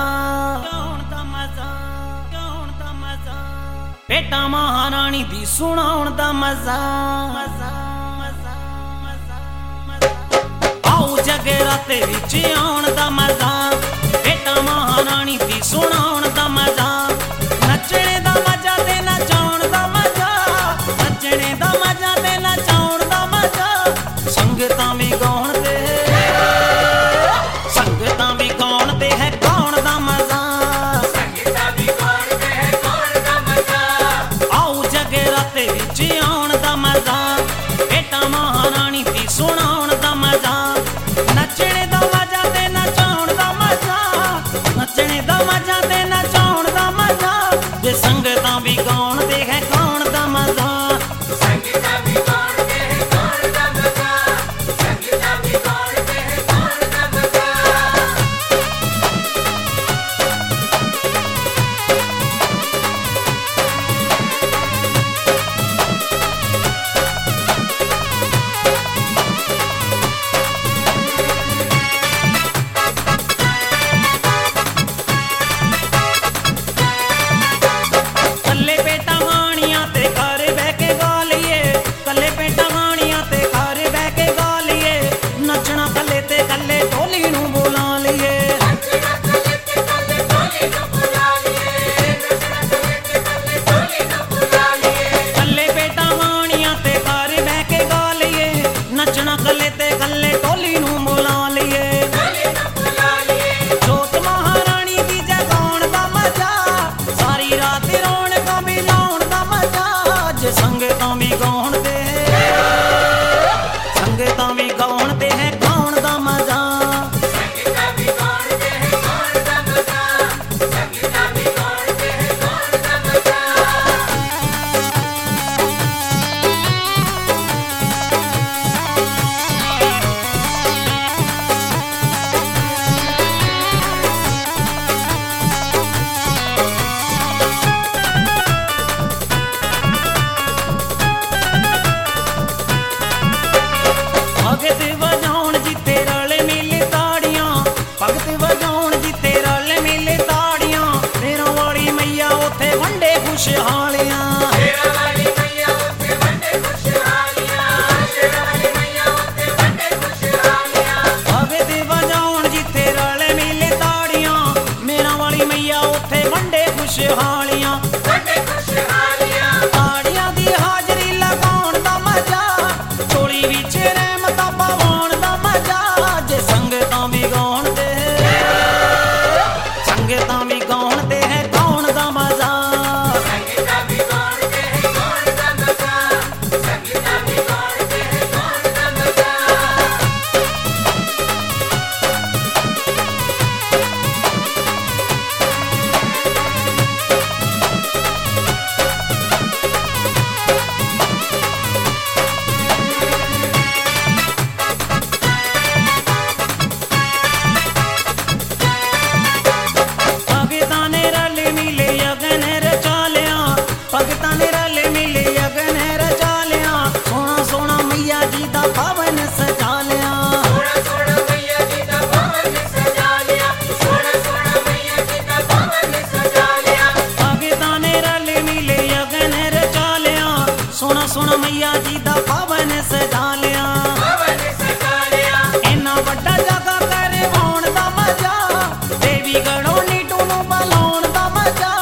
भेटा महारानी दी सुनाउण दा मजा आओ जगराते विच आउण दा मजा भेटा महारानी दी सुनाउण दा मजा नचणे दा मजा ते नचाउण दा मजा नचणे दा मजा ते नचाउण दा मजा संगतां भी गाउण ते संगतां भी गाउण ते है गाउण दा मजा संगतां भी गाउण ते है गाउण दा मजा आओ जगराते विच आउण दा मजा भेटा महारानी दी सुनाउण दा मजा नचणे दा मजा ते नचाउण दा मजा नचणे दा मजा ते नचाउण दा मजा जे संगतां भी गाउण ते है गाउण दा मजा संगतां भी गाउण ते है गाउण दा मजा संगतां भी गाउण ते है गाउण दा मजा कल्ले पेटा हानियां ते घर बह के गा लिये कल्ले पेटा हानियां ते घर बह के गा लिये नचना कल्ले ते कल्ले ढोली नू बुला लिये नचना कल्ले ते कल्ले ढोली नू बुला लिये नचना कल्ले ते कल्ले ढोली नू बुला लिये कल्ले पेटा हानियां ते घर बह के गा लिये नचना कल्ले ते कल्ले ढोली नू बुला लिये जोत महारानी दी जगाउण दा मजा सारी रात रौनकां भी लाउण दा मजा जे संगतां भी गाउण ते संगतां भी गाउण ते है गाउण दा मजा संगतां भी गाउण ते है गाउण दा मजा संगतां भी गाउण ते है गाउण दा मजा भगत वजाउण जिते रल मिले ताड़ियां भगत वजाउण जिते रल मिले ताड़ियां मेरा वाली मैया उथे वंडे खुशहालियां मेरा वाली मैया उथे वंडे खुशहालियां मेरा वाली मैया उथे वंडे खुशहालियां भगत वजाउण जिते रल मिले ताड़ियां मेरा वाली मैया उथे वंडे खुशहालियां ताड़ियां दी हाजरी लगाउण दा मजा चोली विच रहमतां पाउण दा मजा जे संगतां भी गाउण ते संगतां भी गाउण ते है गाउण दा मजा संगतां भी गाउण ते है गाउण दा मजा संगतां भी गाउण ते है गाउण दा मजा भगतां ने रल मिले अगन रचा लिया भगतां ने रल मिले अगन रचा लिया सोना सोना मैया जी दा भवन सजा लिया सोना सोना मैया जी दा भवन सजा लिया सोना सोना मैया जी दा भवन सजा लिया भगतां ने रल मिले अगन रचा लिया सोना सोना मैया जी दा भवन सजा लिया इन्ना वड्डा जगा करवाउण दा मजा देवी गढ़ों नीटू नू बलाउण दा मजा